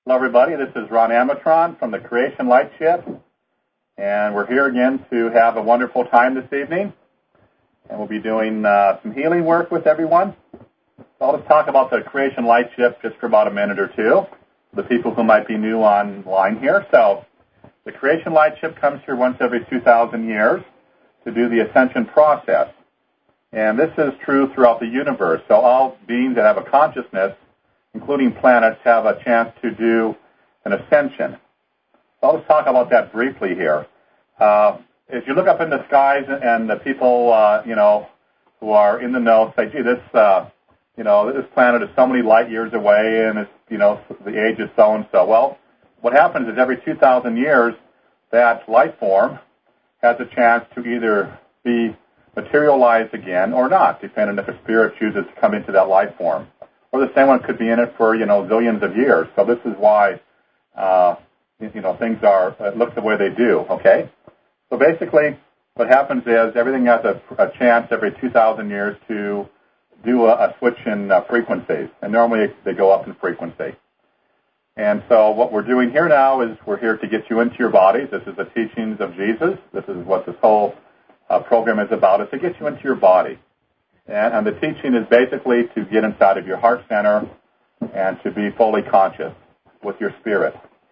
Hello, everybody. This is Ron Amatron from the Creation Light Ship, and we're here again to have a wonderful time this evening, and we'll be doing some healing work with everyone. So I'll just talk about the Creation Light Ship just for about a minute or two, the people who might be new online here. So the Creation Light Ship comes here once every 2,000 years to do the ascension process, and this is true throughout the universe. So all beings that have a consciousness, including planets, have a chance to do an ascension. So I'll just talk about that briefly here. If you look up in the skies and the people, who are in the know say, gee, this planet is so many light years away and it's, the age is so-and-so. Well, what happens is every 2,000 years, that life form has a chance to either be materialized again or not, depending if a spirit chooses to come into that life form. Or the same one could be in it for, zillions of years. So this is why, things look the way they do, okay? So basically, what happens is everything has a chance every 2,000 years to do a switch in frequencies. And normally they go up in frequency. And so what we're doing here now is we're here to get you into your bodies. This is the teachings of Jesus. This is what this whole program is about, is to get you into your body. And the teaching is basically to get inside of your heart center and to be fully conscious with your spirit.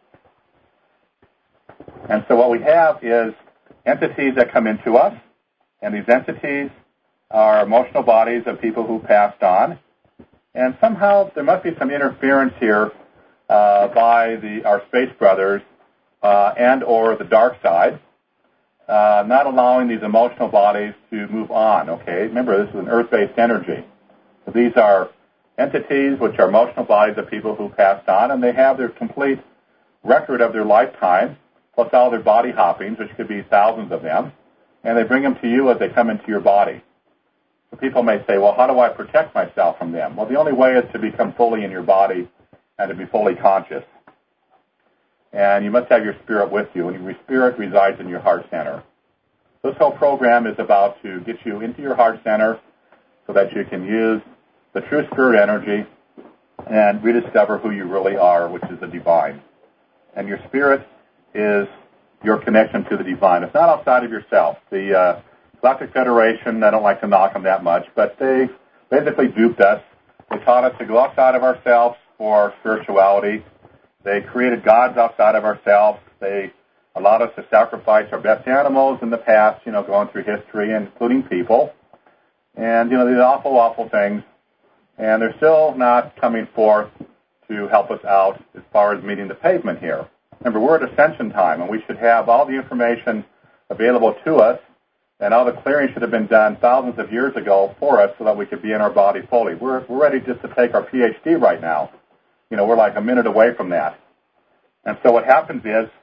And so what we have is entities that come into us, and these entities are emotional bodies of people who passed on. And somehow there must be some interference here by our space brothers and or the dark side, not allowing these emotional bodies to move on, okay? Remember, this is an earth-based energy. So these are entities which are emotional bodies of people who passed on, and they have their complete record of their lifetime, plus all their body hoppings, which could be thousands of them, and they bring them to you as they come into your body. So people may say, well, how do I protect myself from them? Well, the only way is to become fully in your body and to be fully conscious. And you must have your spirit with you, and your spirit resides in your heart center. This whole program is about to get you into your heart center so that you can use the true spirit energy and rediscover who you really are, which is the divine. And your spirit is your connection to the divine. It's not outside of yourself. The Galactic Federation, I don't like to knock them that much, but they basically duped us. They taught us to go outside of ourselves for spirituality. They created gods outside of ourselves. They allowed us to sacrifice our best animals in the past, going through history, including people. And, these awful, awful things. And they're still not coming forth to help us out as far as meeting the pavement here. Remember, we're at ascension time, and we should have all the information available to us, and all the clearing should have been done thousands of years ago for us so that we could be in our body fully. We're ready just to take our PhD right now. We're like a minute away from that. And so what happens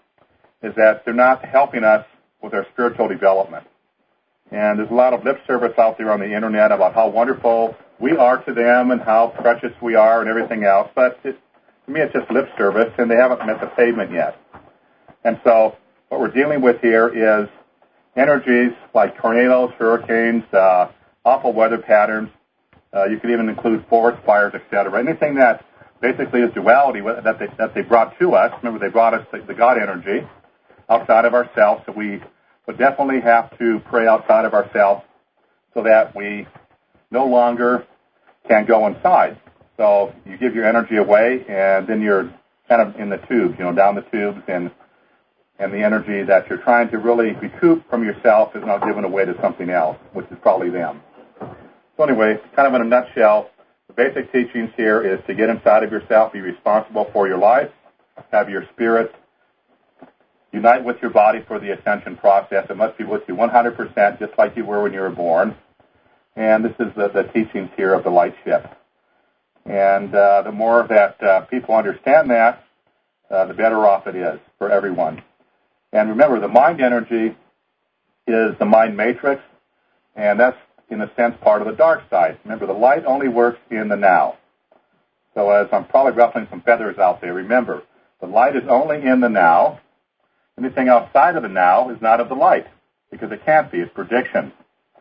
is that they're not helping us with our spiritual development. And there's a lot of lip service out there on the internet about how wonderful we are to them and how precious we are and everything else. But to me, it's just lip service, and they haven't met the pavement yet. And so what we're dealing with here is energies like tornadoes, hurricanes, awful weather patterns. You could even include forest fires, etc. Anything that basically is duality that they brought to us. Remember, they brought us the God energy outside of ourselves, so we would definitely have to pray outside of ourselves so that we no longer can go inside. So you give your energy away, and then you're kind of in the tubes, down the tubes, and the energy that you're trying to really recoup from yourself is now given away to something else, which is probably them. So anyway, kind of in a nutshell, the basic teachings here is to get inside of yourself, be responsible for your life, have your spirit unite with your body for the ascension process. It must be with you 100%, just like you were when you were born. And this is the teachings here of the light ship. And the more that people understand that, the better off it is for everyone. And remember, the mind energy is the mind matrix, and that's, in a sense, part of the dark side. Remember, the light only works in the now. So as I'm probably ruffling some feathers out there, remember, the light is only in the now. Anything outside of the now is not of the light, because it can't be. It's prediction.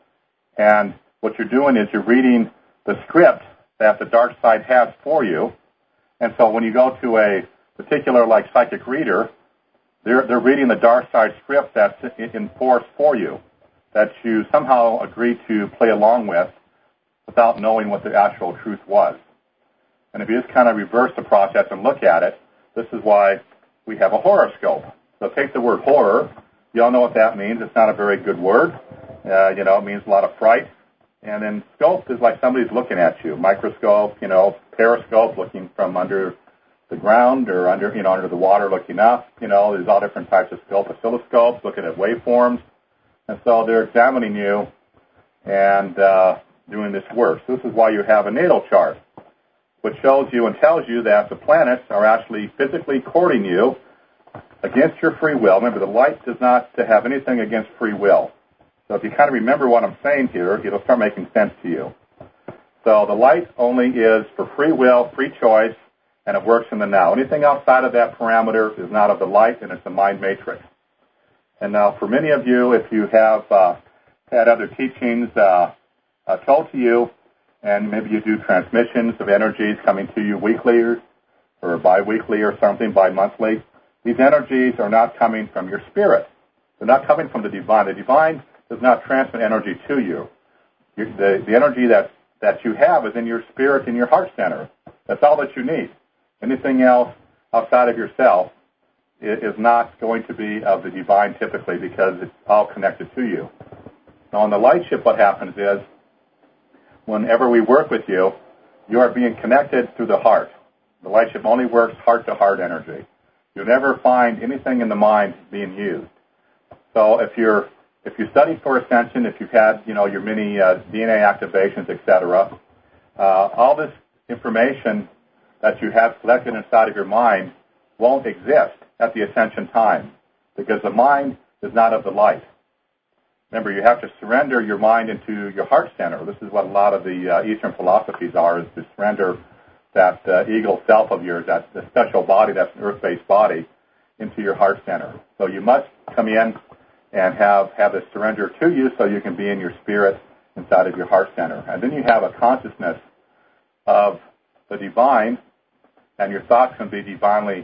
And what you're doing is you're reading the script that the dark side has for you. And so when you go to the particular like psychic reader, they're reading the dark side script that's in force for you, that you somehow agreed to play along with without knowing what the actual truth was. And if you just kind of reverse the process and look at it, this is why we have a horoscope. So take the word horror. You all know what that means. It's not a very good word. It means a lot of fright. And then scope is like somebody's looking at you. Microscope, periscope, looking from under the ground or under the water looking up. There's all different types of scope. Oscilloscopes, looking at waveforms. And so they're examining you and doing this work. So this is why you have a natal chart, which shows you and tells you that the planets are actually physically courting you against your free will. Remember, the light does not have anything against free will. So if you kind of remember what I'm saying here, it'll start making sense to you. So the light only is for free will, free choice, and it works in the now. Anything outside of that parameter is not of the light, and it's a mind matrix. And now for many of you, if you have had other teachings told to you, and maybe you do transmissions of energies coming to you weekly or bi-weekly or something, bi-monthly, these energies are not coming from your spirit. They're not coming from the divine. The divine does not transmit energy to you. The energy that you have is in your spirit, in your heart center. That's all that you need. Anything else outside of yourself is not going to be of the divine typically, because it's all connected to you. Now on the light ship, what happens is whenever we work with you, you are being connected through the heart. The light ship only works heart-to-heart energy. You never find anything in the mind being used. So if you study for ascension, if you've had your many DNA activations, etc., all this information that you have collected inside of your mind won't exist at the ascension time, because the mind is not of the light. Remember, you have to surrender your mind into your heart center. This is what a lot of the Eastern philosophies are, is to surrender that ego self of yours, that the special body, that's an earth-based body, into your heart center. So you must come in and have this surrender to you so you can be in your spirit inside of your heart center. And then you have a consciousness of the divine, and your thoughts can be divinely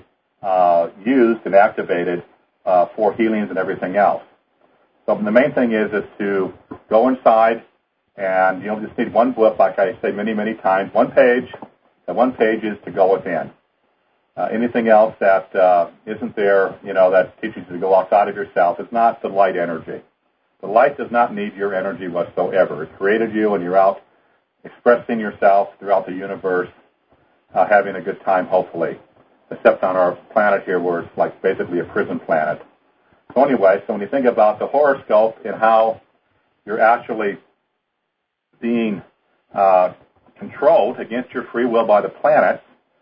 used and activated for healings and everything else. So the main thing is to go inside, and you just need one book, like I say many, many times, one page. And one page is to go within. Anything else that isn't there, that teaches you to go outside of yourself, is not the light energy. The light does not need your energy whatsoever. It created you, and you're out expressing yourself throughout the universe, having a good time, hopefully, except on our planet here, where it's like basically a prison planet. So anyway, when you think about the horoscope and how you're actually being controlled against your free will by the planets,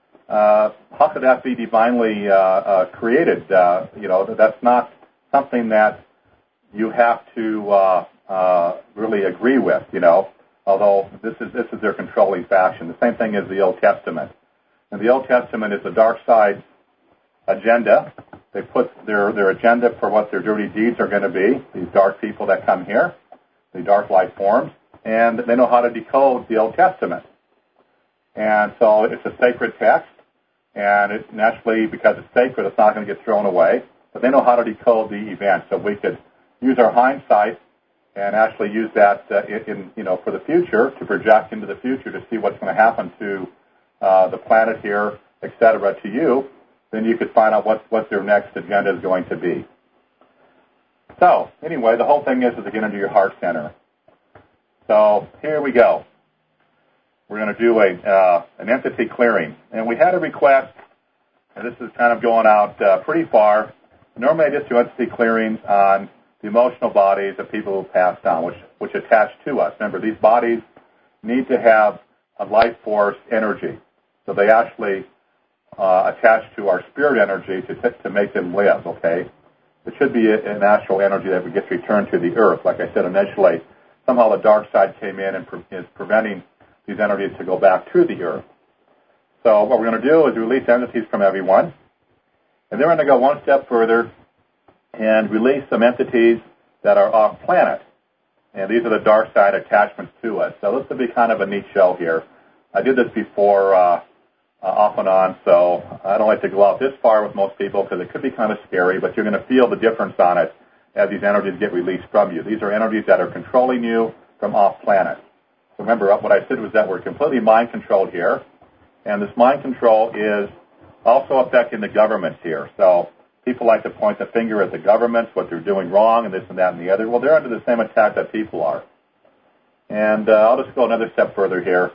how could that be divinely created? That's not something that you have to really agree with, although this is their controlling faction. The same thing as the Old Testament. And the Old Testament is the dark side agenda. They put their agenda for what their dirty deeds are going to be, these dark people that come here, the dark life forms, and they know how to decode the Old Testament. And so it's a sacred text, and it naturally, because it's sacred, it's not going to get thrown away, but they know how to decode the events. So we could use our hindsight and actually use that for the future, to project into the future to see what's going to happen to the planet here, etc., to you. Then you could find out what their next agenda is going to be. So anyway, the whole thing is to get into your heart center. So here we go. We're going to do an entity clearing. And we had a request, and this is kind of going out pretty far. Normally I just do entity clearings on the emotional bodies of people who passed on, which attach to us. Remember, these bodies need to have a life force energy. So they actually attach to our spirit energy to make them live, okay? It should be an actual energy that gets returned to the earth. Like I said initially, somehow the dark side came in and is preventing these energies to go back to the earth. So what we're going to do is release entities from everyone. And then we're going to go one step further and release some entities that are off planet. And these are the dark side attachments to us. So this will be kind of a neat show here. I did this before off and on. So I don't like to go out this far with most people because it could be kind of scary, but you're going to feel the difference on it as these energies get released from you. These are energies that are controlling you from off-planet. So remember, what I said was that we're completely mind-controlled here, and this mind control is also affecting the governments here. So people like to point the finger at the governments, what they're doing wrong, and this and that and the other. Well, they're under the same attack that people are. And I'll just go another step further here.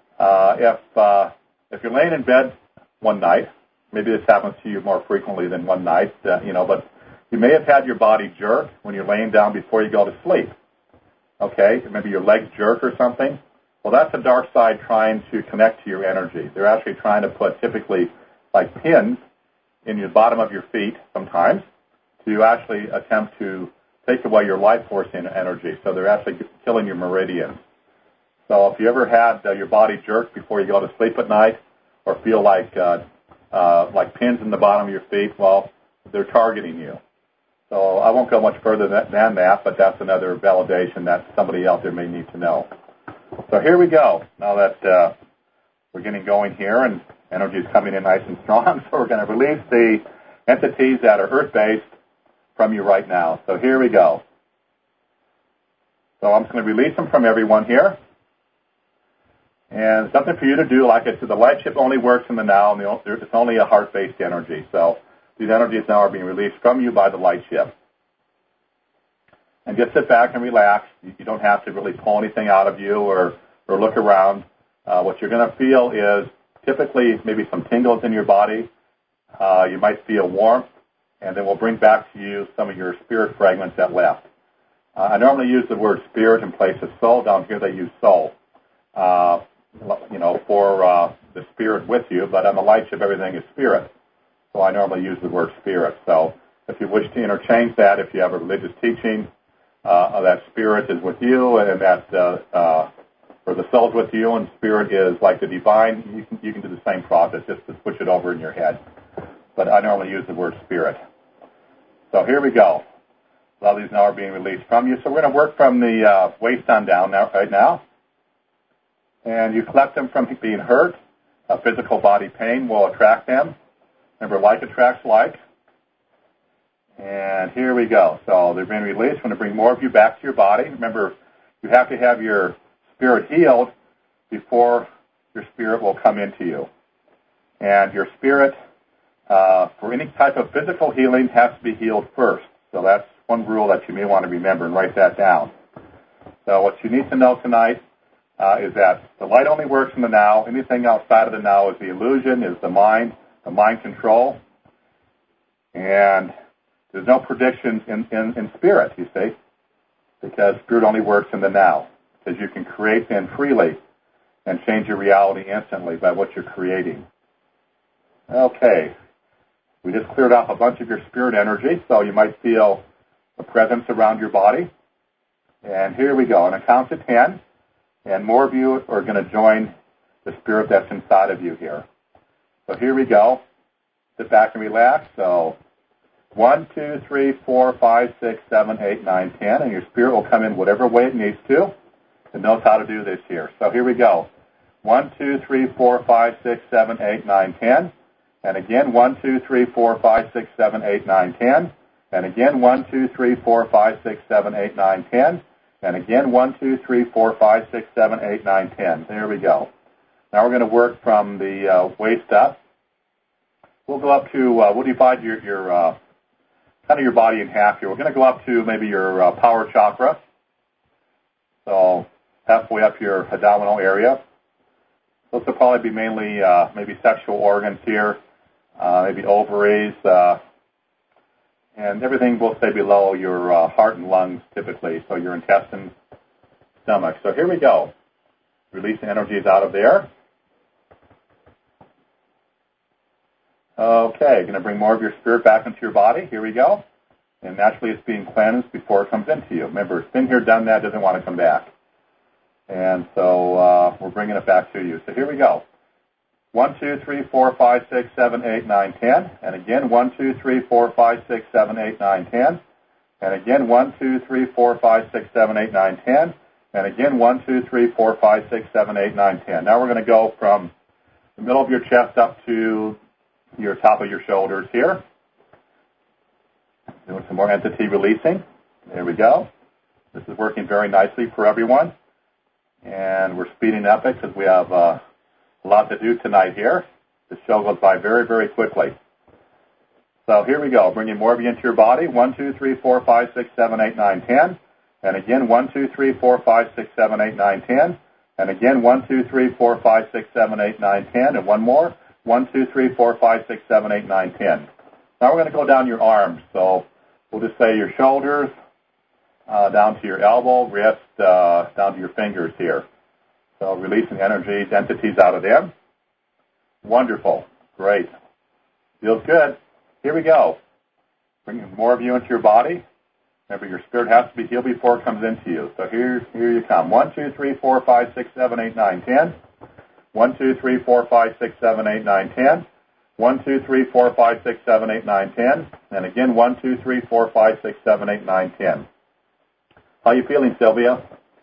If you're laying in bed one night, maybe this happens to you more frequently than one night, but you may have had your body jerk when you're laying down before you go to sleep. Okay, maybe your legs jerk or something. Well, that's the dark side trying to connect to your energy. They're actually trying to put typically like pins in the bottom of your feet sometimes to actually attempt to take away your life force energy. So they're actually killing your meridians. So if you ever had your body jerk before you go to sleep at night or feel like pins in the bottom of your feet, well, they're targeting you. So I won't go much further than that, but that's another validation that somebody out there may need to know. So here we go. Now that we're getting going here and energy is coming in nice and strong, so we're going to release the entities that are earth-based from you right now. So here we go. So I'm just going to release them from everyone here. And something for you to do, like I said, the light ship only works in the now, and it's only a heart-based energy. So these energies now are being released from you by the light ship. And just sit back and relax. You don't have to really pull anything out of you or look around. What you're going to feel is typically maybe some tingles in your body. You might feel warmth, and then we'll bring back to you some of your spirit fragments that left. I normally use the word spirit in place of soul. Down here they use soul, for the spirit with you. But on the light ship, everything is spirit. So I normally use the word spirit. So if you wish to interchange that, if you have a religious teaching, that spirit is with you, and that or the soul is with you, and spirit is like the divine, you can do the same process, just to switch it over in your head. But I normally use the word spirit. So here we go. A lot of these now are being released from you. So we're going to work from the waist on down right now. And you collect them from being hurt. Physical body pain will attract them. Remember, like attracts like. And here we go. So they're being released. We're going to bring more of you back to your body. Remember, you have to have your spirit healed before your spirit will come into you. And your spirit, for any type of physical healing, has to be healed first. So that's one rule that you may want to remember and write that down. So what you need to know tonight is that the light only works in the now. Anything outside of the now is the illusion, is the mind control. And there's no predictions in spirit, you see, because spirit only works in the now. Because you can create then freely and change your reality instantly by what you're creating. Okay. We just cleared off a bunch of your spirit energy, so you might feel a presence around your body. And here we go. On a count to 10, and more of you are going to join the spirit that's inside of you here. So here we go. Sit back and relax. So 1, 2, 3, 4, 5, 6, 7, 8, 9, 10, and your spirit will come in whatever way it needs to. It knows how to do this here. So here we go. 1, 2, 3, 4, 5, 6, 7, 8, 9, 10. And again, 1, 2, 3, 4, 5, 6, 7, 8, 9, 10. And again, 1, 2, 3, 4, 5, 6, 7, 8, 9, 10. And again, 1, 2, 3, 4, 5, 6, 7, 8, 9, 10. There we go. Now we're going to work from the waist up. We'll go up to, we'll divide your kind of your body in half here. We're going to go up to maybe your power chakra. So halfway up your abdominal area. Those will probably be mainly maybe sexual organs here, maybe ovaries, and everything will stay below your heart and lungs typically, so your intestines, stomach. So here we go. Release the energies out of there. Okay, going to bring more of your spirit back into your body. Here we go. And naturally it's being cleansed before it comes into you. Remember, it's been here, done that, doesn't want to come back. And so we're bringing it back to you. So here we go. 1, 2, 3, 4, 5, 6, 7, 8, 9, 10. And again, 1, 2, 3, 4, 5, 6, 7, 8, 9, 10. And again, 1, 2, 3, 4, 5, 6, 7, 8, 9, 10. And again, 1, 2, 3, 4, 5, 6, 7, 8, 9, 10. Now we're going to go from the middle of your chest up to your top of your shoulders here. Doing some more entity releasing. There we go. This is working very nicely for everyone. And we're speeding up it because we have a lot to do tonight here. The show goes by very, very quickly. So here we go. Bringing more of you into your body. 1, 2, 3, 4, 5, 6, 7, 8, 9, 10. And again, 1, 2, 3, 4, 5, 6, 7, 8, 9, 10. And again, 1, 2, 3, 4, 5, 6, 7, 8, 9, 10. And one more. 1, 2, 3, 4, 5, 6, 7, 8, 9, 10. Now we're going to go down your arms. So we'll just say your shoulders, down to your elbow, wrist, down to your fingers here. So releasing energies, entities out of them. Wonderful. Great. Feels good. Here we go. Bringing more of you into your body. Remember, your spirit has to be healed before it comes into you. So here you come. 1, 2, 3, 4, 5, 6, 7, 8, 9, 10. 1, 2, 3, 4, 5, 6, 7, 8, 9, 10. 1, 2, 3, 4, 5, 6, 7, 8, 9, 10. And again, 1, 2, 3, 4, 5, 6, 7, 8, 9, 10. How are you feeling, Sylvia?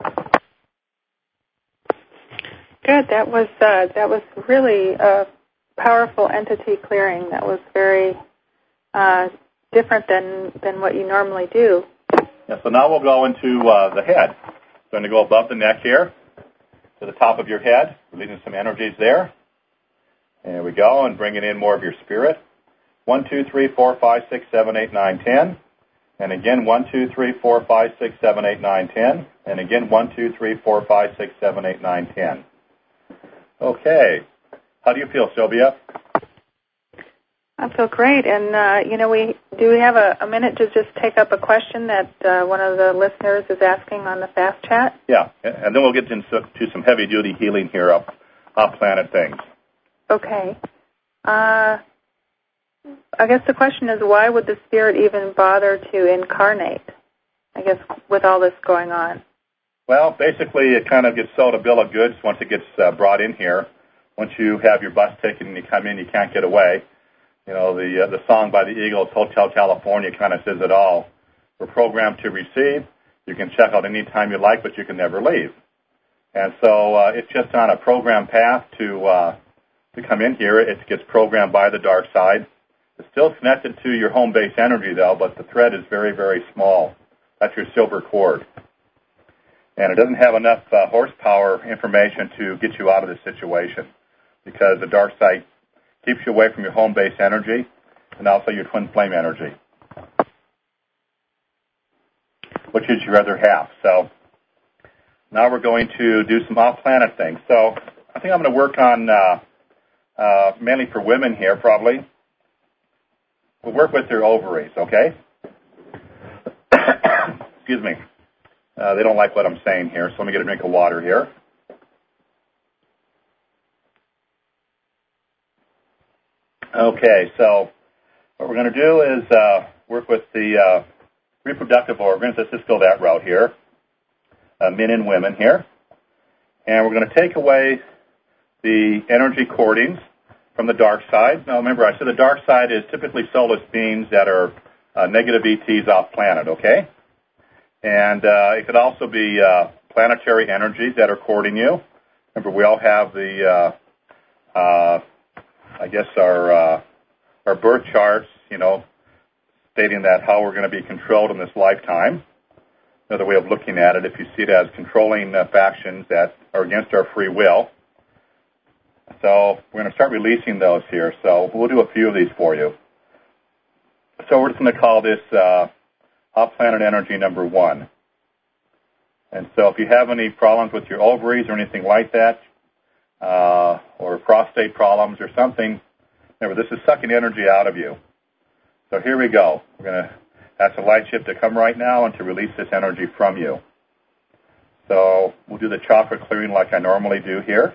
Good. That was really a powerful entity clearing. That was very different than what you normally do. Yeah, so now we'll go into the head. So I'm going to go above the neck here to the top of your head, releasing some energies there. There we go, and bringing in more of your spirit. 1, 2, 3, 4, 5, 6, 7, 8, 9, 10. And again, 1, 2, 3, 4, 5, 6, 7, 8, 9, 10. And again, 1, 2, 3, 4, 5, 6, 7, 8, 9, 10. Okay. How do you feel, Sylvia? I feel great. And, we have a minute to just take up a question that one of the listeners is asking on the fast chat? Yeah, and then we'll get into some heavy-duty healing here off-planet things. Okay. I guess the question is, why would the spirit even bother to incarnate, I guess, with all this going on? Well, basically, it kind of gets sold a bill of goods once it gets brought in here. Once you have your bus ticket and you come in, you can't get away. You know, the song by the Eagles, Hotel California, kind of says it all. We're programmed to receive. You can check out any time you like, but you can never leave. And so it's just on a program path to come in here. It gets programmed by the dark side. It's still connected to your home base energy, though, but the thread is very, very small. That's your silver cord. And it doesn't have enough horsepower information to get you out of this situation because the dark side keeps you away from your home base energy and also your twin flame energy, which is your other half. So now we're going to do some off-planet things. So I think I'm going to work on, mainly for women here probably. We'll work with their ovaries, okay? Excuse me. They don't like what I'm saying here, so let me get a drink of water here. Okay, so what we're going to do is work with the reproductive organs. Let's just go that route here, men and women here. And we're going to take away the energy cordings from the dark side. Now, remember, I said the dark side is typically soulless beings that are negative ETs off planet, okay? And it could also be planetary energies that are cording you. Remember, we all have the, our birth charts, stating that how we're going to be controlled in this lifetime. Another way of looking at it, if you see it as controlling factions that are against our free will. So we're going to start releasing those here. So we'll do a few of these for you. So we're just going to call this off-planet energy number 1. And so if you have any problems with your ovaries or anything like that, or prostate problems or something, remember, this is sucking energy out of you. So here we go. We're going to ask the light ship to come right now and to release this energy from you. So we'll do the chakra clearing like I normally do here.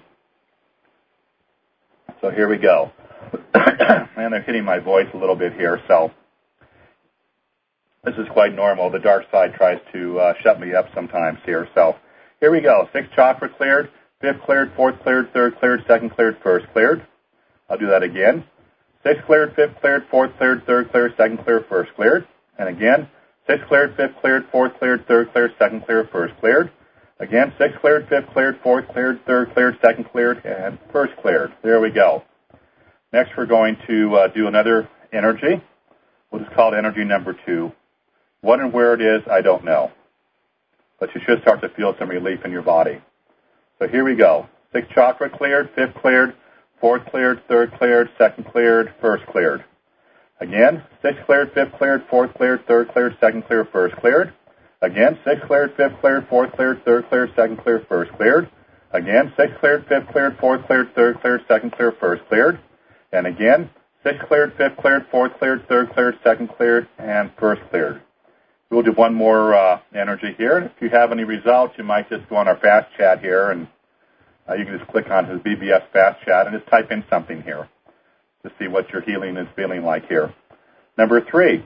So here we go. And they're hitting my voice a little bit here, so this is quite normal. The dark side tries to shut me up sometimes here. So here we go. 6th chakra cleared, 5th cleared, 4th cleared, 3rd cleared, 2nd cleared, 1st cleared. I'll do that again. 6th cleared, 5th cleared, 4th cleared, 3rd cleared, 2nd cleared, 1st cleared. And again, 6th cleared, 5th cleared, 4th cleared, 3rd cleared, 2nd cleared, 1st cleared. Again, sixth cleared, fifth cleared, fourth cleared, third cleared, second cleared, and first cleared. There we go. Next, we're going to do another energy. We'll just call it energy number 2. What and where it is, I don't know. But you should start to feel some relief in your body. So here we go. Sixth chakra cleared, fifth cleared, fourth cleared, third cleared, second cleared, first cleared. Again, sixth cleared, fifth cleared, fourth cleared, third cleared, second cleared, first cleared. Again, sixth cleared, fifth cleared, fourth cleared, third cleared, second cleared, first cleared. Again, sixth cleared, fifth cleared, fourth cleared, third cleared, second cleared, first cleared. And again, sixth cleared, fifth cleared, fourth cleared, third cleared, second cleared, and first cleared. We'll do one more energy here. If you have any results, you might just go on our fast chat here, and you can just click on his BBS fast chat and just type in something here to see what your healing is feeling like here. Number 3.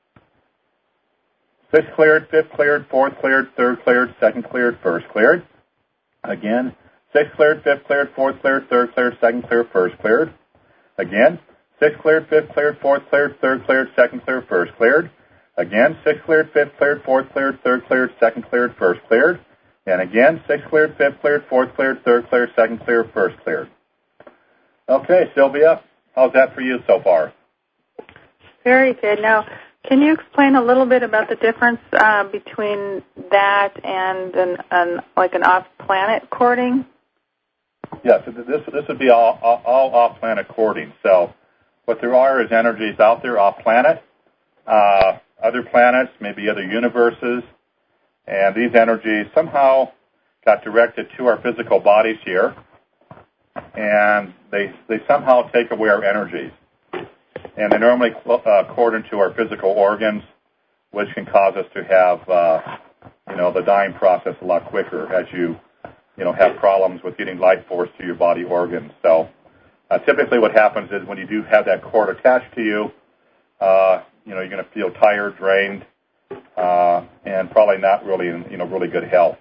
Sixth cleared, fifth cleared, fourth cleared, third cleared, second cleared, first cleared. Again, sixth cleared, fifth cleared, fourth cleared, third cleared, second cleared, first cleared. Again, sixth cleared, fifth cleared, fourth cleared, third cleared, second cleared, first cleared. Again, sixth cleared, fifth cleared, fourth cleared, third cleared, second cleared, first cleared. And again, sixth cleared, fifth cleared, fourth cleared, third cleared, second cleared, first cleared. Okay, Sylvia, how's that for you so far? Very good. Now, can you explain a little bit about the difference between that and an off-planet courting? Yes, this would be all off-planet courting. So what there are is energies out there off-planet, other planets, maybe other universes, and these energies somehow got directed to our physical bodies here, and they somehow take away our energies. And they normally cord into our physical organs, which can cause us to have, the dying process a lot quicker as you have problems with getting life force to your body organs. So typically what happens is when you do have that cord attached to you, you're going to feel tired, drained, and probably not really in really good health.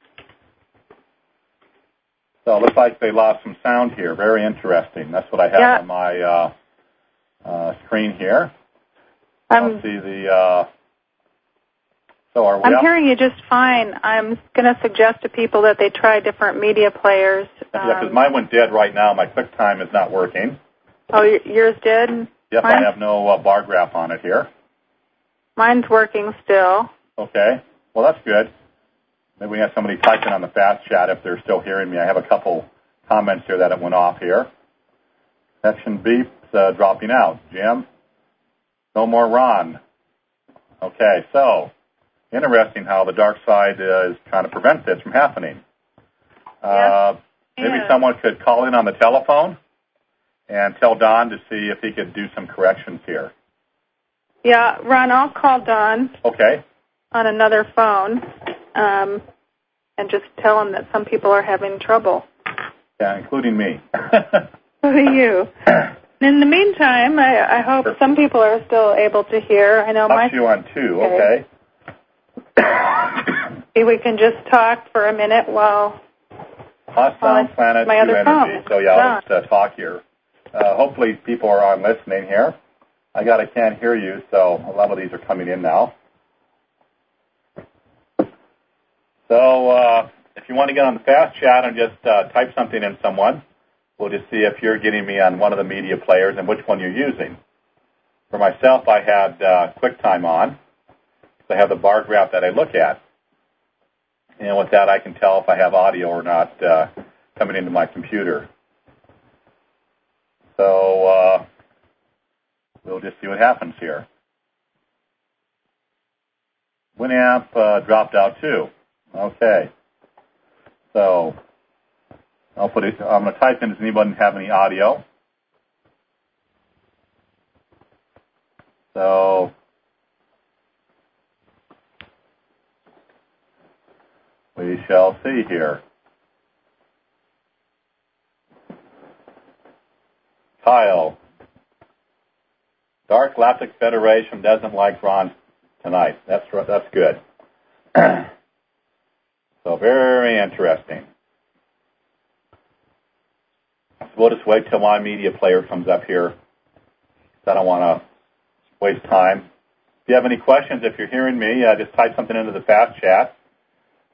So it looks like they lost some sound here. Very interesting. That's what I have on my screen here. I'll see the. I'm hearing you just fine. I'm going to suggest to people that they try different media players. Yeah, because mine went dead right now. My QuickTime is not working. Oh, yours did? Yep, I have no bar graph on it here. Mine's working still. Okay. Well, that's good. Maybe we have somebody typing on the fast chat if they're still hearing me. I have a couple comments here that it went off here. Section beeps dropping out. Jim? No more Ron. Okay, so interesting how the dark side is trying to prevent this from happening. Maybe someone could call in on the telephone and tell Don to see if he could do some corrections here. Yeah, Ron, I'll call Don. Okay. On another phone, and just tell him that some people are having trouble. Yeah, including me. So do you. In the meantime, I hope some people are still able to hear. I know you on 2, okay. Maybe we can just talk for a minute while Sound Planet 2 other energy. phone. So yeah, let's talk here. Hopefully people are on listening here. I can't hear you, so a lot of these are coming in now. So if you want to get on the fast chat and just type something in someone, we'll just see if you're getting me on one of the media players and which one you're using. For myself, I had QuickTime on. So I have the bar graph that I look at. And with that, I can tell if I have audio or not coming into my computer. So we'll just see what happens here. Winamp dropped out too. Okay. So I'm going to type in, does anyone have any audio? So we shall see here. Kyle. Dark Galactic Federation doesn't like Ron tonight. That's good. So very interesting. So we'll just wait till my media player comes up here. I don't want to waste time. If you have any questions, if you're hearing me, just type something into the fast chat.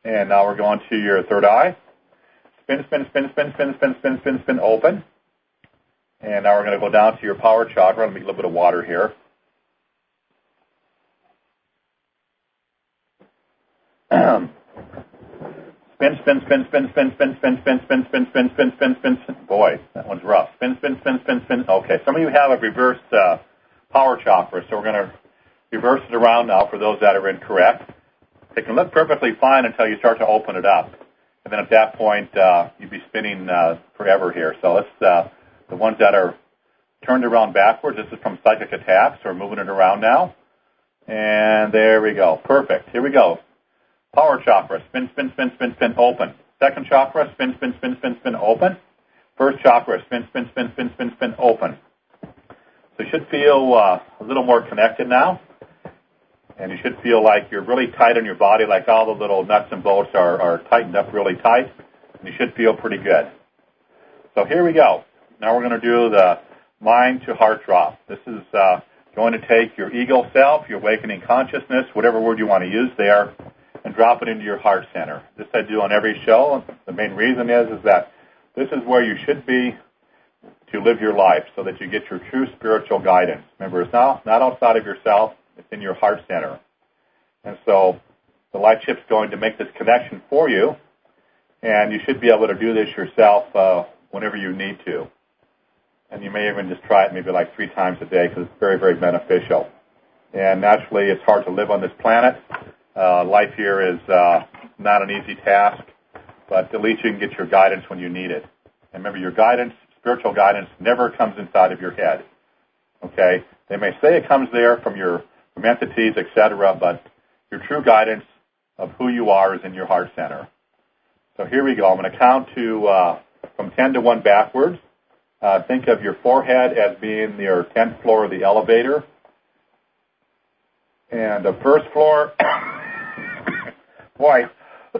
And now we're going to your third eye. Spin, spin, spin, spin, spin, spin, spin, spin, spin, open. And now we're going to go down to your power chakra. Let me get a little bit of water here. Spin, spin, spin, spin, spin, spin, spin, spin, spin, spin, spin, spin, spin, spin, spin. Boy, that one's rough. Spin, spin, spin, spin, spin. Okay, some of you have a reversed power chakra, so we're going to reverse it around now for those that are incorrect. It can look perfectly fine until you start to open it up. And then at that point, you'd be spinning forever here. So let's, the ones that are turned around backwards, this is from psychic attacks. So we're moving it around now. And there we go. Perfect. Here we go. Power chakra, spin, spin, spin, spin, spin, open. Second chakra, spin, spin, spin, spin, spin, open. First chakra, spin, spin, spin, spin, spin, spin, open. So you should feel a little more connected now. And you should feel like you're really tight on your body, like all the little nuts and bolts are tightened up really tight. And you should feel pretty good. So here we go. Now we're going to do the mind to heart drop. This is going to take your ego self, your awakening consciousness, whatever word you want to use there, and drop it into your heart center. This I do on every show. The main reason is that this is where you should be to live your life so that you get your true spiritual guidance. Remember, it's not outside of yourself. It's in your heart center. And so the light chip's going to make this connection for you, and you should be able to do this yourself whenever you need to. And you may even just try it maybe like 3 times a day because it's very, very beneficial. And naturally, it's hard to live on this planet. Life here is not an easy task, but at least you can get your guidance when you need it. And remember, your guidance, spiritual guidance, never comes inside of your head. Okay? They may say it comes there from entities, etc., but your true guidance of who you are is in your heart center. So here we go. I'm going to count to from 10 to 1 backwards. Think of your forehead as being your 10th floor of the elevator. And the first floor, boy,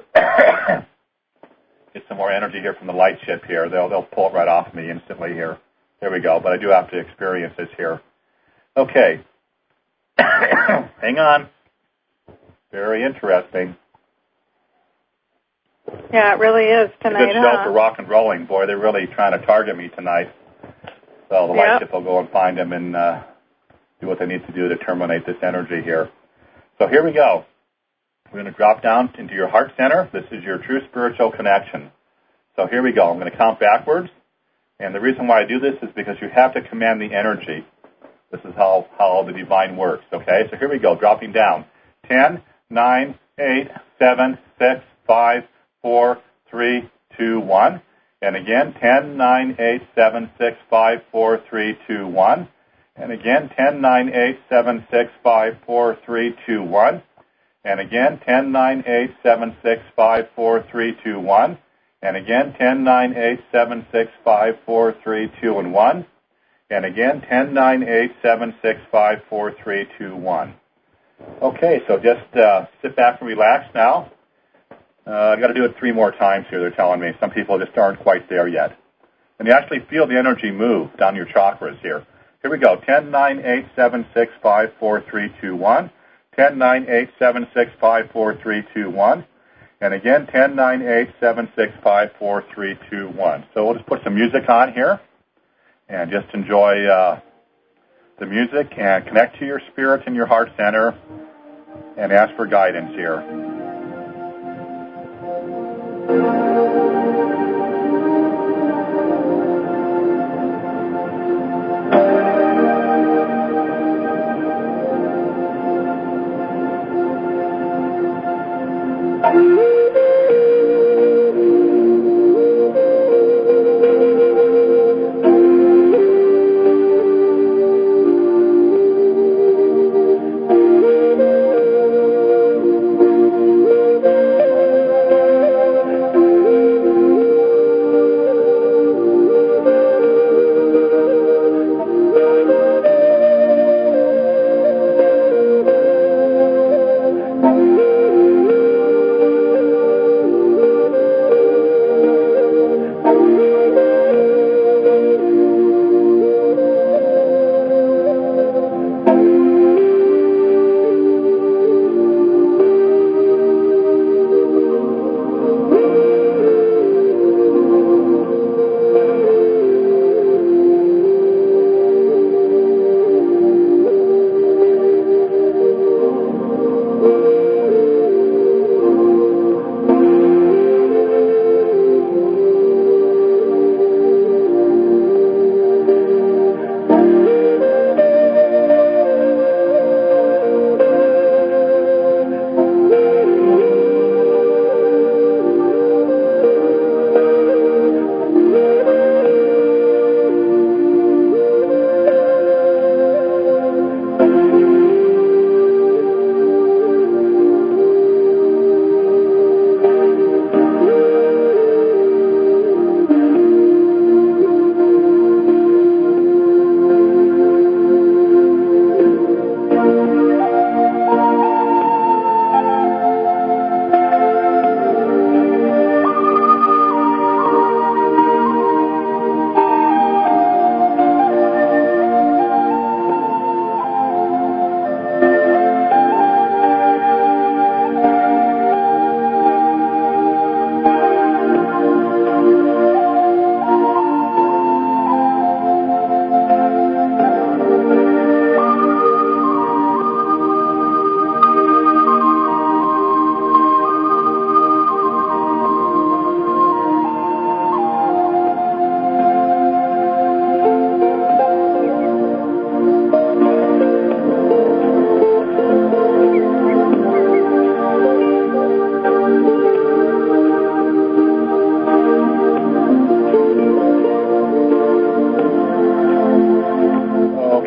get some more energy here from the light chip here. They'll pull it right off me instantly here. There we go. But I do have to experience this here. Okay. Hang on. Very interesting. Yeah, it really is tonight. Good show for rock and rolling. Boy, they're really trying to target me tonight. So the light chip will go and find them and do what they need to do to terminate this energy here. So here we go. We're going to drop down into your heart center. This is your true spiritual connection. So here we go. I'm going to count backwards. And the reason why I do this is because you have to command the energy. This is how the divine works, okay? So here we go, dropping down. 10, 9, 8, 7, 6, 5, 4, 3, 2, 1. And again, 10, 9, 8, 7, 6, 5, 4, 3, 2, 1. And again, 10, 9, 8, 7, 6, 5, 4, 3, 2, 1. And again, 10, 9, 8, 7, 6, 5, 4, 3, 2, 1. And again, 10, 9, 8, 7, 6, 5, 4, 3, 2, and 1. And again, 10, 9, 8, 7, 6, 5, 4, 3, 2, 1. Okay, so just sit back and relax now. I've got to do it 3 more times here, they're telling me. Some people just aren't quite there yet. And you actually feel the energy move down your chakras here. Here we go. 10, 9, 8, 7, 6, 5, 4, 3, 2, 1. 10, 9, 8, 7, 6, 5, 4, 3, 2, 1. And again, 10, 9, 8, 7, 6, 5, 4, 3, 2, 1. So we'll just put some music on here and just enjoy the music and connect to your spirit and your heart center and ask for guidance here.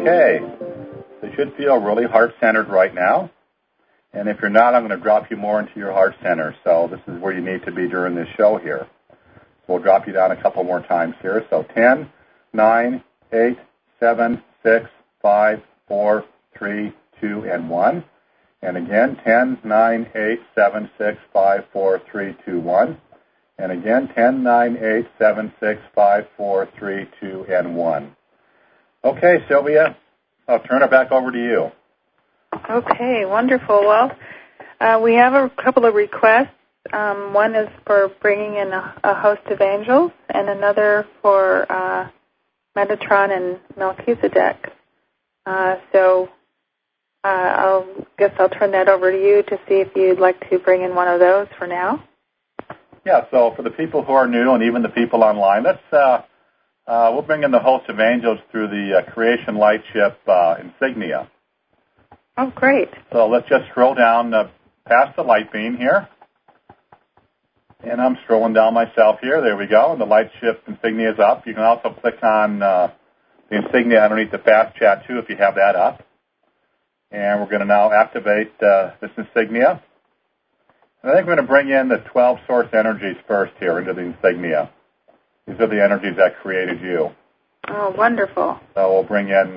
Okay. So you should feel really heart-centered right now. And if you're not, I'm going to drop you more into your heart center. So this is where you need to be during this show here. We'll drop you down a couple more times here. So 10, 9, 8, 7, 6, 5, 4, 3, 2, and 1. And again, 10, 9, 8, 7, 6, 5, 4, 3, 2, 1. And again, 10, 9, 8, 7, 6, 5, 4, 3, 2, and 1. Okay, Sylvia, I'll turn it back over to you. Okay, wonderful. Well, we have a couple of requests. One is for bringing in a host of angels, and another for Metatron and Melchizedek. So I'll turn that over to you to see if you'd like to bring in one of those for now. Yeah, so for the people who are new and even the people online, we'll bring in the host of angels through the Creation Lightship insignia. Oh, great. So let's just scroll down past the light beam here. And I'm scrolling down myself here. There we go. And the Lightship insignia is up. You can also click on the insignia underneath the fast chat, too, if you have that up. And we're going to now activate this insignia. And I think we're going to bring in the 12 source energies first here into the insignia. These are the energies that created you. Oh, wonderful. So we'll bring in...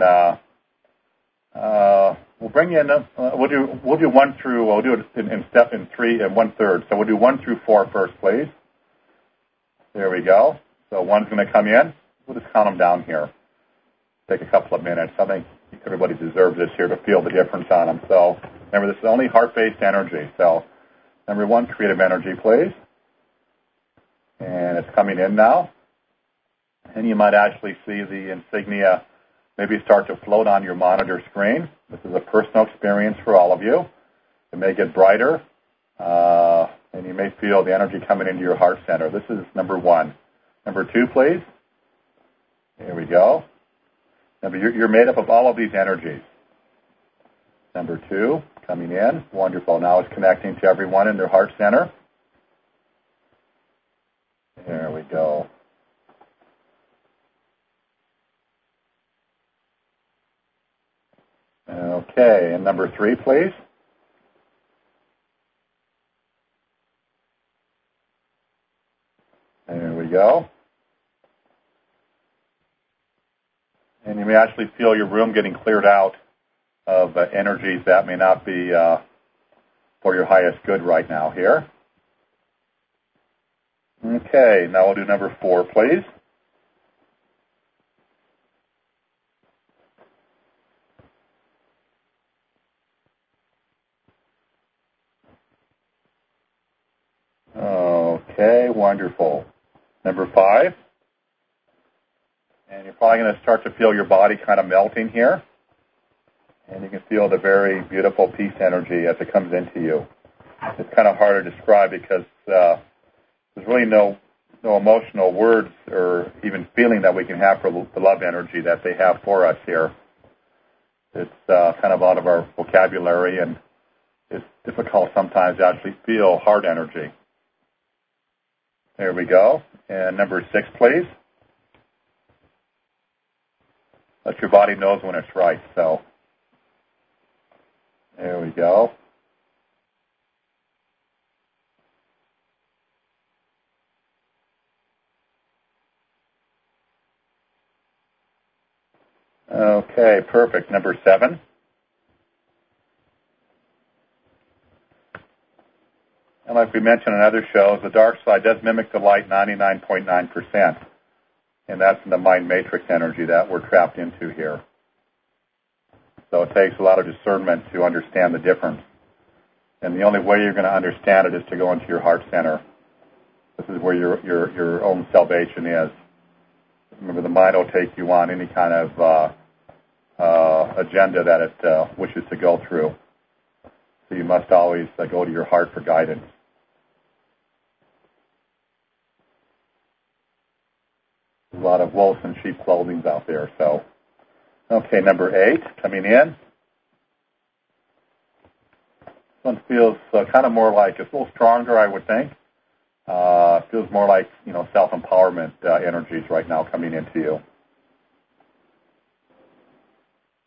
we'll do 1 through, we'll do it in 3 and 1/3. So we'll do 1 through 4 first, please. There we go. So 1's going to come in. We'll just count them down here. Take a couple of minutes. I think everybody deserves this here to feel the difference on them. So remember, this is only heart-based energy. So number 1, creative energy, please. And it's coming in now. And you might actually see the insignia maybe start to float on your monitor screen. This is a personal experience for all of you. It may get brighter, and you may feel the energy coming into your heart center. This is number 1. Number 2, please. Here we go. Remember, you're made up of all of these energies. Number 2, coming in. Wonderful. Now it's connecting to everyone in their heart center. There we go. Okay, and number 3, please. There we go. And you may actually feel your room getting cleared out of energies that may not be for your highest good right now here. Okay, now we'll do number 4, please. Okay, wonderful. Number 5. And you're probably going to start to feel your body kind of melting here. And you can feel the very beautiful peace energy as it comes into you. It's kind of hard to describe because there's really no emotional words or even feeling that we can have for the love energy that they have for us here. It's kind of out of our vocabulary, and it's difficult sometimes to actually feel heart energy. There we go. And number 6, please. Let your body knows when it's right. So there we go. Okay, perfect. Number 7. And like we mentioned in other shows, the dark side does mimic the light 99.9%. And that's in the mind matrix energy that we're trapped into here. So it takes a lot of discernment to understand the difference. And the only way you're going to understand it is to go into your heart center. This is where your own salvation is. Remember, the mind will take you on any kind of agenda that it wishes to go through. So you must always go to your heart for guidance. A lot of wolves and sheep clothing out there. So, okay, number 8 coming in. This one feels kind of more like, it's a little stronger, I would think. Feels more like, self-empowerment energies right now coming into you.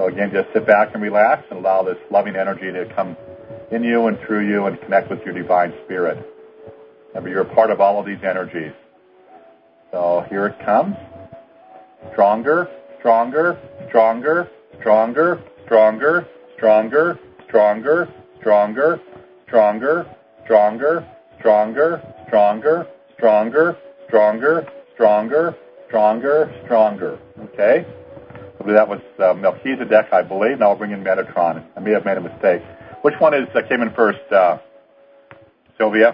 So again, just sit back and relax and allow this loving energy to come in you and through you and connect with your divine spirit. Remember, you're a part of all of these energies. So here it comes. Stronger, stronger, stronger, stronger, stronger, stronger, stronger, stronger, stronger, stronger, stronger, stronger, stronger, stronger, stronger, stronger, stronger. Okay? That was Melchizedek, I believe. Now I'll bring in Metatron. I may have made a mistake. Which one came in first, Sylvia?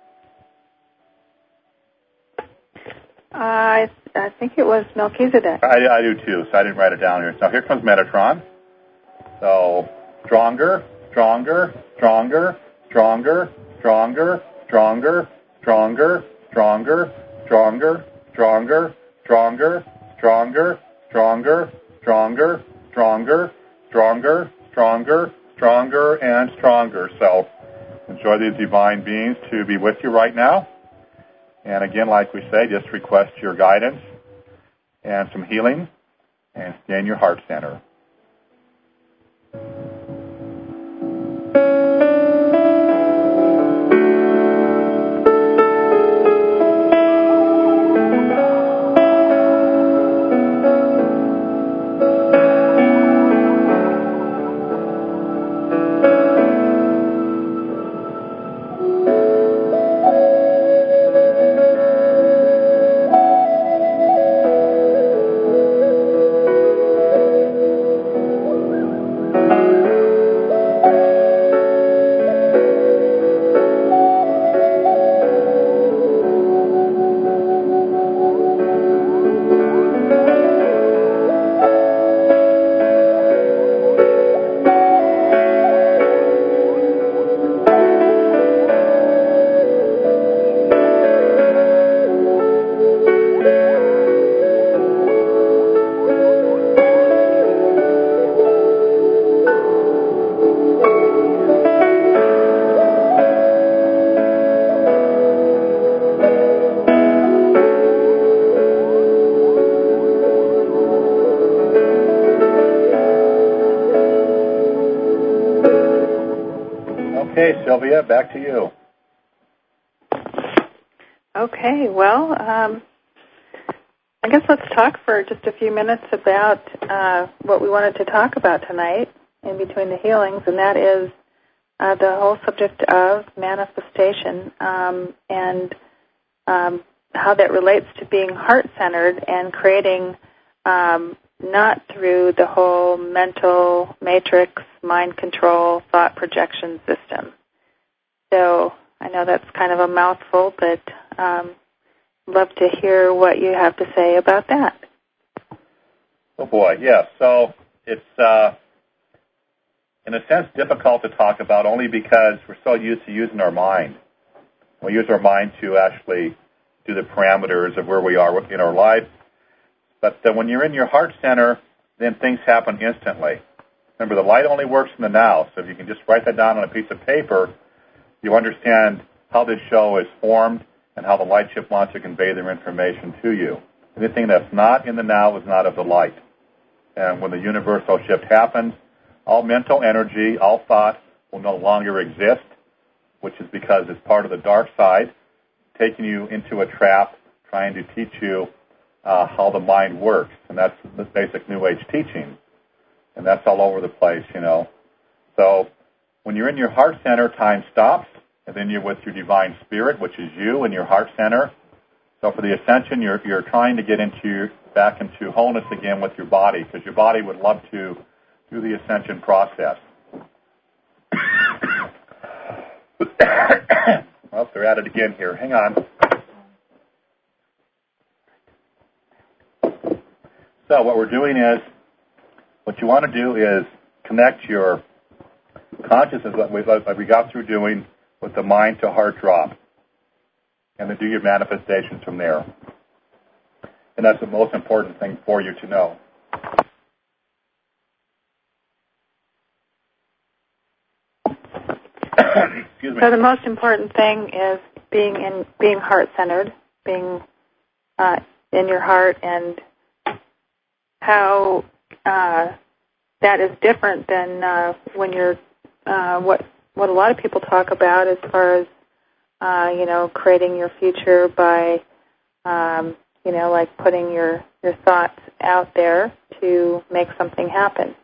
I think it was Melchizedek. I do too, so I didn't write it down here. So here comes Metatron. So stronger, stronger, stronger, stronger, stronger, stronger, stronger, stronger, stronger, stronger, stronger, stronger, stronger, stronger, stronger, stronger, stronger, stronger, and stronger. So enjoy these divine beings to be with you right now. And again, like we say, just request your guidance and some healing and stay in your heart center. Okay, Sylvia, back to you. Okay, well, I guess let's talk for just a few minutes about what we wanted to talk about tonight in between the healings, and that is the whole subject of manifestation and how that relates to being heart-centered and creating not through the whole mental matrix, mind control, thought projection system. So I know that's kind of a mouthful, but love to hear what you have to say about that. Oh boy, yeah. So it's in a sense difficult to talk about only because we're so used to using our mind. We use our mind to actually do the parameters of where we are in our life. But when you're in your heart center, then things happen instantly. Remember, the light only works in the now. So if you can just write that down on a piece of paper, you understand how this show is formed and how the light ship wants to convey their information to you. Anything that's not in the now is not of the light. And when the universal shift happens, all mental energy, all thought will no longer exist, which is because it's part of the dark side, taking you into a trap, trying to teach you how the mind works. And that's the basic New Age teaching. And that's all over the place, you know. So when you're in your heart center, time stops, and then you're with your divine spirit, which is you in your heart center. So for the ascension, you're trying to get back into wholeness again with your body, because your body would love to do the ascension process. Well, they're at it again here. Hang on. So what we're doing is, what you want to do is connect your consciousness, like we got through doing, with the mind to heart drop, and then do your manifestations from there. And that's the most important thing for you to know. Excuse me. So the most important thing is being heart-centered, being in your heart, and how that is different than when you're what a lot of people talk about as far as creating your future by like putting your thoughts out there to make something happen.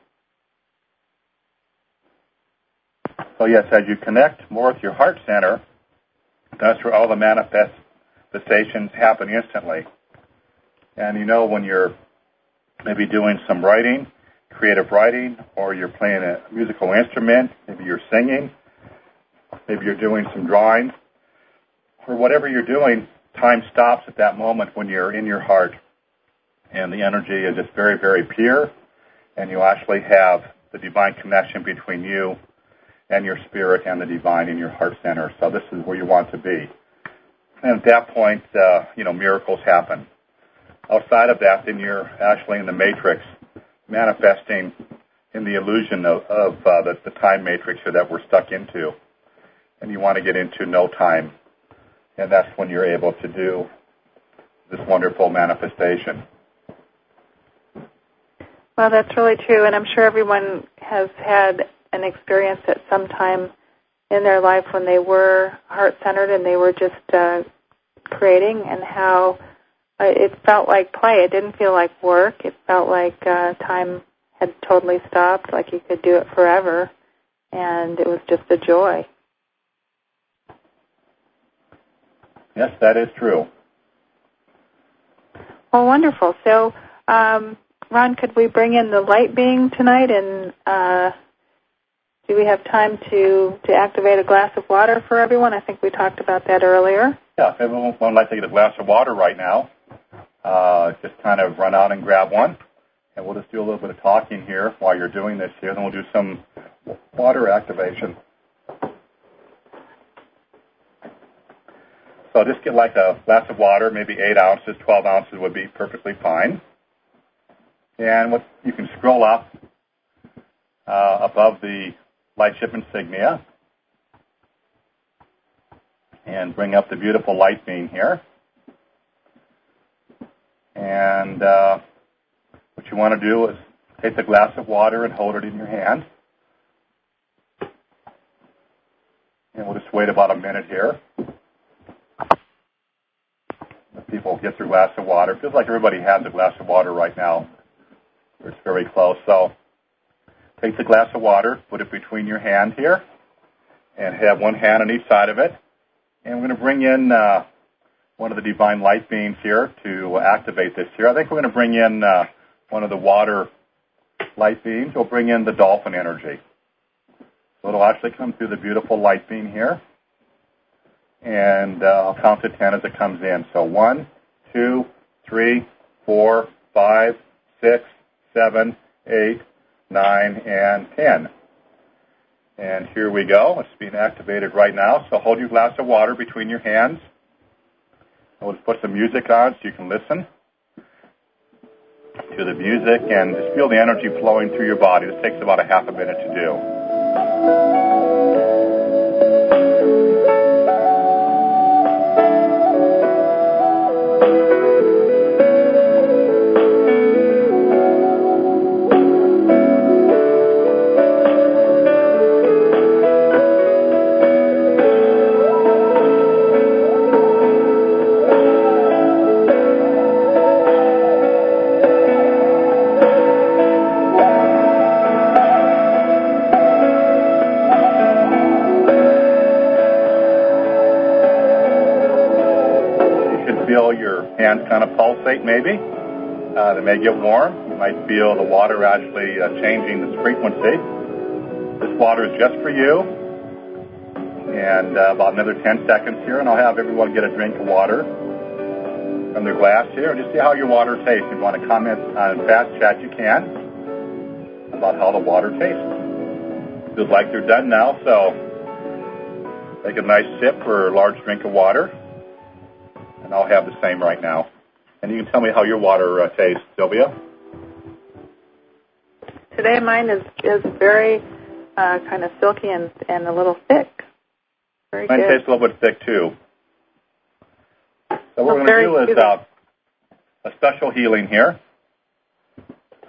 So yes, as you connect more with your heart center, that's where all the manifestations happen instantly. And when you're maybe doing some writing, creative writing, or you're playing a musical instrument, maybe you're singing, maybe you're doing some drawing, or whatever you're doing, time stops at that moment when you're in your heart. And the energy is just very, very pure, and you actually have the divine connection between you and your spirit and the divine in your heart center. So this is where you want to be. And at that point, miracles happen. Outside of that, then you're actually in the matrix, manifesting in the illusion of the time matrix that we're stuck into. And you want to get into no time. And that's when you're able to do this wonderful manifestation. Well, that's really true. And I'm sure everyone has had an experience at some time in their life when they were heart-centered and they were just creating, and how it felt like play. It didn't feel like work. It felt like time had totally stopped, like you could do it forever, and it was just a joy. Yes, that is true. Well, wonderful. So, Ron, could we bring in the light being tonight, and do we have time to activate a glass of water for everyone? I think we talked about that earlier. Yeah, if everyone would like to get a glass of water right now, just kind of run out and grab one, and we'll just do a little bit of talking here while you're doing this here, then we'll do some water activation. So just get like a glass of water, maybe 8 ounces, 12 ounces would be perfectly fine. And you can scroll up above the lightship insignia and bring up the beautiful light beam here. And what you want to do is take the glass of water and hold it in your hand. And we'll just wait about a minute here. Let people get their glass of water. It feels like everybody has a glass of water right now. It's very close. So take the glass of water, put it between your hand here, and have one hand on each side of it. And we're going to bring in one of the divine light beams here to activate this here. I think we're going to bring in one of the water light beams. We'll bring in the dolphin energy. So it'll actually come through the beautiful light beam here. And I'll count to 10 as it comes in. So 1, 2, 3, 4, 5, 6, 7, 8, 9, and 10. And here we go. It's being activated right now. So hold your glass of water between your hands. We'll just put some music on so you can listen to the music and just feel the energy flowing through your body. This takes about a half a minute to do. Hands kind of pulsate maybe. They may get warm. You might feel the water actually changing its frequency. This water is just for you. And about another 10 seconds here, and I'll have everyone get a drink of water from their glass here. And just see how your water tastes. If you want to comment on Fast Chat, you can, about how the water tastes. Feels like they're done now, so take a nice sip or a large drink of water. And I'll have the same right now. And you can tell me how your water tastes, Sylvia. Today mine is very kind of silky and a little thick. Very mine good. Tastes a little bit thick, too. So what we're going to do is a special healing here.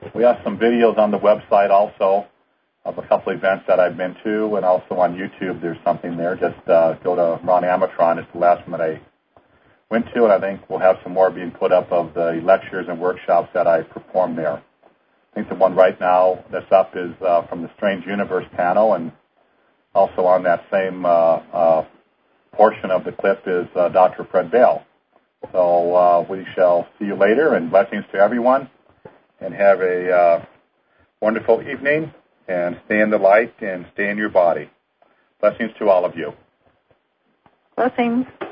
We have some videos on the website also of a couple events that I've been to, and also on YouTube there's something there. Just go to Ron Amatron. It's the last one that I went to, and I think we'll have some more being put up of the lectures and workshops that I performed there. I think the one right now that's up is from the Strange Universe panel, and also on that same portion of the clip is Dr. Fred Bale. So we shall see you later, and blessings to everyone, and have a wonderful evening, and stay in the light and stay in your body. Blessings to all of you. Blessings.